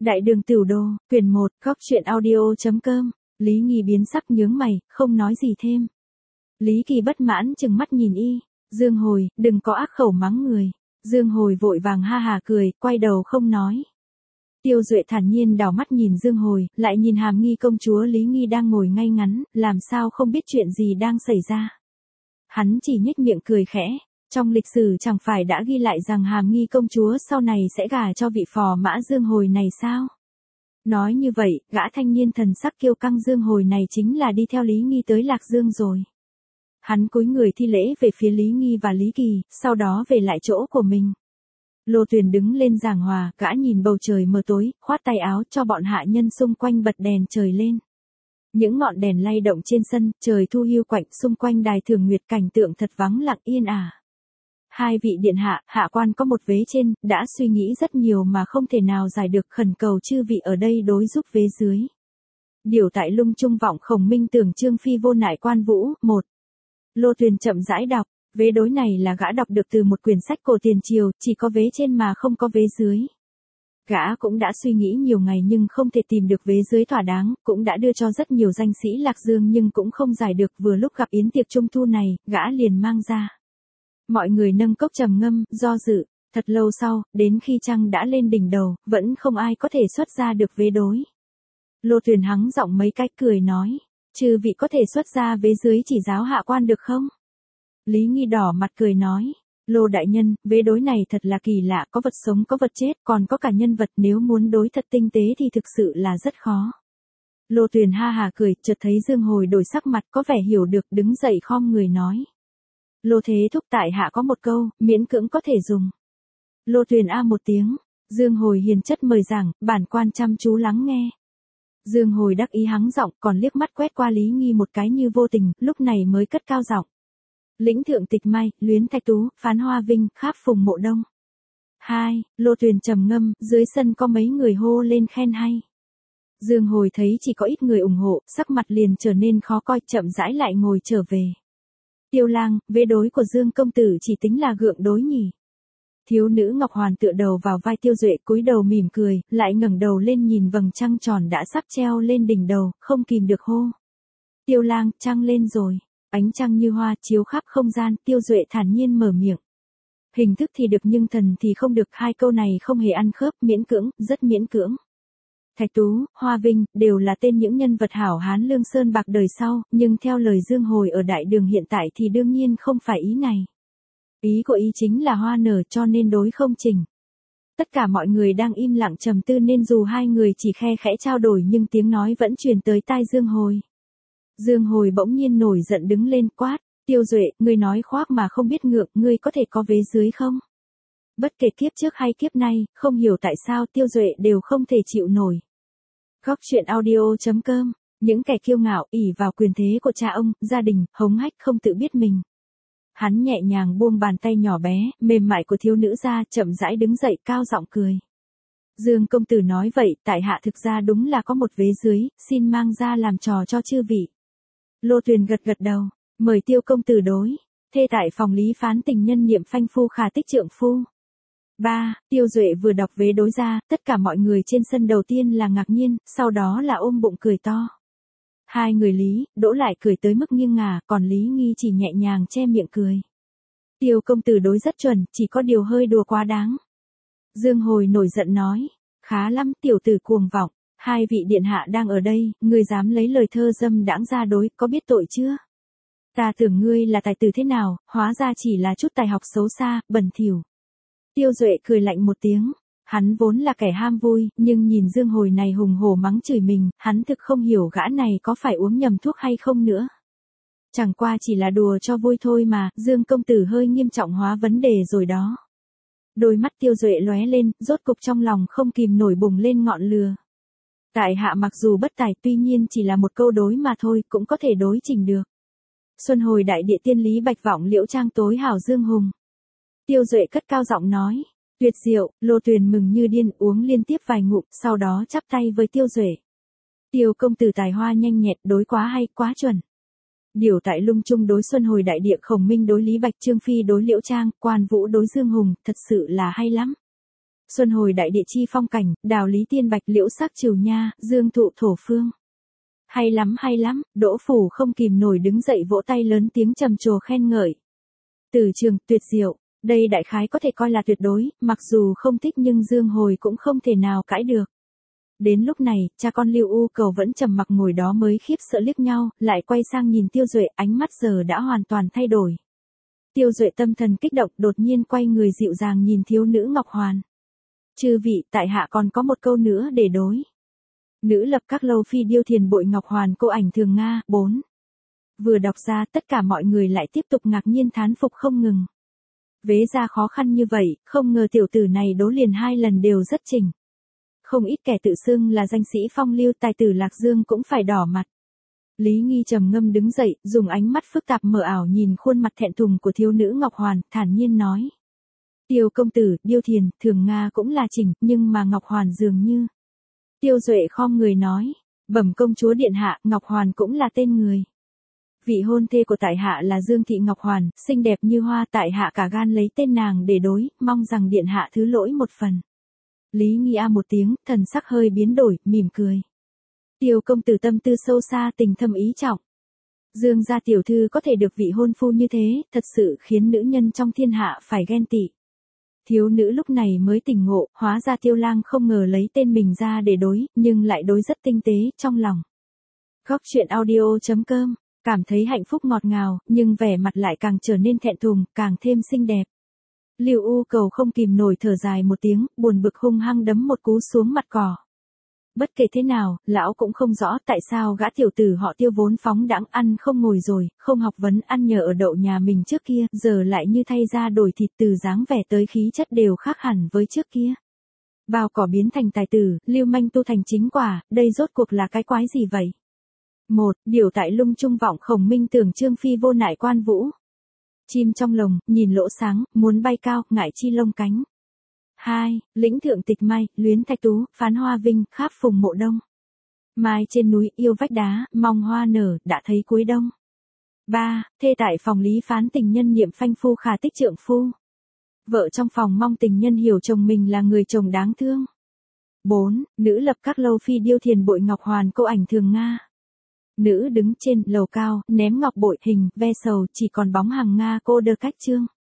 Đại đường Tửu Đô, quyển 1, góc truyện audio.com, Lý Nghi biến sắc nhướng mày, không nói gì thêm. Lý Kỳ bất mãn chừng mắt nhìn y, Dương Hồi, đừng có ác khẩu mắng người. Dương Hồi vội vàng ha hà cười, quay đầu không nói. Tiêu Duệ thản nhiên đảo mắt nhìn Dương Hồi, lại nhìn Hàm Nghi công chúa Lý Nghi đang ngồi ngay ngắn, làm sao không biết chuyện gì đang xảy ra. Hắn chỉ nhếch miệng cười khẽ. Trong lịch sử chẳng phải đã ghi lại rằng Hàm Nghi công chúa sau này sẽ gả cho vị phò mã Dương Hồi này sao? Nói như vậy, gã thanh niên thần sắc kiêu căng Dương Hồi này chính là đi theo Lý Nghi tới Lạc Dương rồi. Hắn cúi người thi lễ về phía Lý Nghi và Lý Kỳ, sau đó về lại chỗ của mình. Lô Tuyền đứng lên giảng hòa, gã nhìn bầu trời mờ tối, khoát tay áo cho bọn hạ nhân xung quanh bật đèn trời lên. Những ngọn đèn lay động trên sân, trời thu hiu quạnh, xung quanh đài thường nguyệt cảnh tượng thật vắng lặng yên ả. Hai vị điện hạ, hạ quan có một vế trên, đã suy nghĩ rất nhiều mà không thể nào giải được, khẩn cầu chư vị ở đây đối giúp vế dưới. Điều tại lung trung vọng Khổng Minh tưởng Trương Phi vô nại quan vũ, 1. Lô Tuyền chậm rãi đọc, vế đối này là gã đọc được từ một quyển sách cổ tiền triều, chỉ có vế trên mà không có vế dưới. Gã cũng đã suy nghĩ nhiều ngày nhưng không thể tìm được vế dưới thỏa đáng, cũng đã đưa cho rất nhiều danh sĩ Lạc Dương nhưng cũng không giải được, vừa lúc gặp yến tiệc trung thu này, gã liền mang ra. Mọi người nâng cốc trầm ngâm, do dự, thật lâu sau, đến khi trăng đã lên đỉnh đầu, vẫn không ai có thể xuất ra được vế đối. Lô Tuyền hắng giọng mấy cách cười nói, chư vị có thể xuất ra vế dưới chỉ giáo hạ quan được không? Lý Nghi đỏ mặt cười nói, Lô đại nhân, vế đối này thật là kỳ lạ, có vật sống có vật chết, còn có cả nhân vật, nếu muốn đối thật tinh tế thì thực sự là rất khó. Lô Tuyền ha hà cười, chợt thấy Dương Hồi đổi sắc mặt, có vẻ hiểu được, đứng dậy khom người nói. Lô thế thúc tại hạ có một câu, miễn cưỡng có thể dùng. Lô Tuyền a một tiếng, Dương Hồi hiền chất mời giảng, bản quan chăm chú lắng nghe. Dương Hồi đắc ý hắng giọng, còn liếc mắt quét qua Lý Nghi một cái như vô tình, lúc này mới cất cao giọng. Lĩnh thượng tịch mai, luyến thạch tú, phán hoa vinh, kháp phùng mộ đông. 2. Lô Tuyền trầm ngâm, dưới sân có mấy người hô lên khen hay. Dương Hồi thấy chỉ có ít người ủng hộ, sắc mặt liền trở nên khó coi, chậm rãi lại ngồi trở về. Tiêu Lang, vế đối của Dương công tử chỉ tính là gượng đối nhỉ. Thiếu nữ Ngọc Hoàn tựa đầu vào vai Tiêu Duệ, cúi đầu mỉm cười, lại ngẩng đầu lên nhìn vầng trăng tròn đã sắp treo lên đỉnh đầu, không kìm được hô. Tiêu Lang, trăng lên rồi. Ánh trăng như hoa chiếu khắp không gian, Tiêu Duệ thản nhiên mở miệng. Hình thức thì được nhưng thần thì không được, hai câu này không hề ăn khớp, miễn cưỡng, rất miễn cưỡng. Thạch Tú, Hoa Vinh, đều là tên những nhân vật hảo hán lương sơn bạc đời sau, nhưng theo lời Dương Hồi ở đại đường hiện tại thì đương nhiên không phải ý này. Ý của ý chính là hoa nở cho nên đối không chỉnh. Tất cả mọi người đang im lặng trầm tư nên dù hai người chỉ khe khẽ trao đổi nhưng tiếng nói vẫn truyền tới tai Dương Hồi. Dương Hồi bỗng nhiên nổi giận đứng lên quát, Tiêu Duệ, ngươi nói khoác mà không biết ngượng, ngươi có thể có vế dưới không? Bất kể kiếp trước hay kiếp nay, không hiểu tại sao Tiêu Duệ đều không thể chịu nổi. Góc truyện audio.com, những kẻ kiêu ngạo, ỷ vào quyền thế của cha ông, gia đình, hống hách không tự biết mình. Hắn nhẹ nhàng buông bàn tay nhỏ bé, mềm mại của thiếu nữ ra, chậm rãi đứng dậy, cao giọng cười. Dương công tử nói vậy, tại hạ thực ra đúng là có một vế dưới, xin mang ra làm trò cho chư vị. Lô Tuyền gật gật đầu, mời Tiêu công tử đối. Thê tại phòng lý phán tình nhân niệm phanh phu khả tích trượng phu. 3. Tiêu Duệ vừa đọc vế đối ra, tất cả mọi người trên sân đầu tiên là ngạc nhiên, sau đó là ôm bụng cười to. Hai người Lý, Đỗ lại cười tới mức nghiêng ngả, còn Lý Nghi chỉ nhẹ nhàng che miệng cười. Tiêu công tử đối rất chuẩn, chỉ có điều hơi đùa quá đáng. Dương Hồi nổi giận nói, khá lắm tiểu tử cuồng vọng, hai vị điện hạ đang ở đây, ngươi dám lấy lời thơ dâm đãng ra đối, có biết tội chưa? Ta tưởng ngươi là tài tử thế nào, hóa ra chỉ là chút tài học xấu xa, bẩn thỉu. Tiêu Duệ cười lạnh một tiếng, hắn vốn là kẻ ham vui, nhưng nhìn Dương Hồi này hùng hổ mắng chửi mình, hắn thực không hiểu gã này có phải uống nhầm thuốc hay không nữa. Chẳng qua chỉ là đùa cho vui thôi mà, Dương công tử hơi nghiêm trọng hóa vấn đề rồi đó. Đôi mắt Tiêu Duệ lóe lên, rốt cục trong lòng không kìm nổi bùng lên ngọn lửa. Tại hạ mặc dù bất tài, tuy nhiên chỉ là một câu đối mà thôi, cũng có thể đối chỉnh được. Xuân hồi đại địa tiên lý bạch vọng liễu trang tối hảo Dương hùng. Tiêu Duệ cất cao giọng nói, tuyệt diệu. Lô Tuyền mừng như điên, uống liên tiếp vài ngụm, sau đó chắp tay với Tiêu Duệ. Tiêu công tử tài hoa nhanh nhẹn, đối quá hay, quá chuẩn. Điều tại lung trung đối Xuân hồi đại địa, Khổng Minh đối Lý Bạch, Trương Phi đối Liễu Trang, Quan Vũ đối Dương Hùng, thật sự là hay lắm. Xuân hồi đại địa chi phong cảnh, đào lý tiên bạch liễu sắc trừu nha, dương thụ thổ phương. Hay lắm, Đỗ Phủ không kìm nổi đứng dậy vỗ tay lớn tiếng trầm trồ khen ngợi. Từ trường, tuyệt diệu, đây đại khái có thể coi là tuyệt đối, mặc dù không thích nhưng Dương Hồi cũng không thể nào cãi được. Đến lúc này, cha con Lưu U Cầu vẫn trầm mặc ngồi đó mới khiếp sợ liếc nhau, lại quay sang nhìn Tiêu Duệ, ánh mắt giờ đã hoàn toàn thay đổi. Tiêu Duệ tâm thần kích động, đột nhiên quay người dịu dàng nhìn thiếu nữ Ngọc Hoàn. Chư vị, tại hạ còn có một câu nữa để đối. Nữ lập các lâu phi điêu thiền bội Ngọc Hoàn cô ảnh thường Nga, 4. Vừa đọc ra tất cả mọi người lại tiếp tục ngạc nhiên thán phục không ngừng. Vế ra khó khăn như vậy, không ngờ tiểu tử này đố liền 2 lần đều rất chỉnh. Không ít kẻ tự xưng là danh sĩ phong lưu tài tử Lạc Dương cũng phải đỏ mặt. Lý Nghi trầm ngâm đứng dậy, dùng ánh mắt phức tạp mờ ảo nhìn khuôn mặt thẹn thùng của thiếu nữ Ngọc Hoàn, thản nhiên nói. Tiêu công tử, điêu thiền, thường Nga cũng là chỉnh, nhưng mà Ngọc Hoàn dường như. Tiêu Duệ khom người nói, bẩm công chúa điện hạ, Ngọc Hoàn cũng là tên người. Vị hôn thê của tại hạ là Dương Thị Ngọc Hoàn, xinh đẹp như hoa, tại hạ cả gan lấy tên nàng để đối, mong rằng điện hạ thứ lỗi một phần. Lý Nghi a một tiếng, thần sắc hơi biến đổi, mỉm cười. Tiêu công tử tâm tư sâu xa, tình thâm ý trọng. Dương gia tiểu thư có thể được vị hôn phu như thế, thật sự khiến nữ nhân trong thiên hạ phải ghen tị. Thiếu nữ lúc này mới tỉnh ngộ, hóa ra Tiêu Lang không ngờ lấy tên mình ra để đối, nhưng lại đối rất tinh tế, trong lòng. Góc truyện audio.com, cảm thấy hạnh phúc ngọt ngào, nhưng vẻ mặt lại càng trở nên thẹn thùng, càng thêm xinh đẹp. Lưu U Cầu không kìm nổi thở dài một tiếng, buồn bực hung hăng đấm một cú xuống mặt cỏ. Bất kể thế nào, lão cũng không rõ tại sao gã tiểu tử họ Tiêu vốn phóng đãng ăn không ngồi rồi, không học vấn ăn nhờ ở đậu nhà mình trước kia, giờ lại như thay ra đổi thịt, từ dáng vẻ tới khí chất đều khác hẳn với trước kia. Bao cỏ biến thành tài tử, lưu manh tu thành chính quả, đây rốt cuộc là cái quái gì vậy? 1. Điều tại lung trung vọng khổng minh tưởng trương phi vô nại quan vũ. Chim trong lồng, nhìn lỗ sáng, muốn bay cao, ngại chi lông cánh. 2. Lĩnh thượng tịch mai, luyến thạch tú, phán hoa vinh, kháp phùng mộ đông. Mai trên núi, yêu vách đá, mong hoa nở, đã thấy cuối đông. 3. Thê tại phòng lý phán tình nhân niệm phanh phu khả tích trượng phu. Vợ trong phòng mong tình nhân hiểu chồng mình là người chồng đáng thương. 4. Nữ lập các lâu phi điêu thiền bội Ngọc Hoàn cô ảnh thường Nga. Nữ đứng trên lầu cao, ném ngọc bội hình, ve sầu, chỉ còn bóng hàng Nga cô đơ cách trương.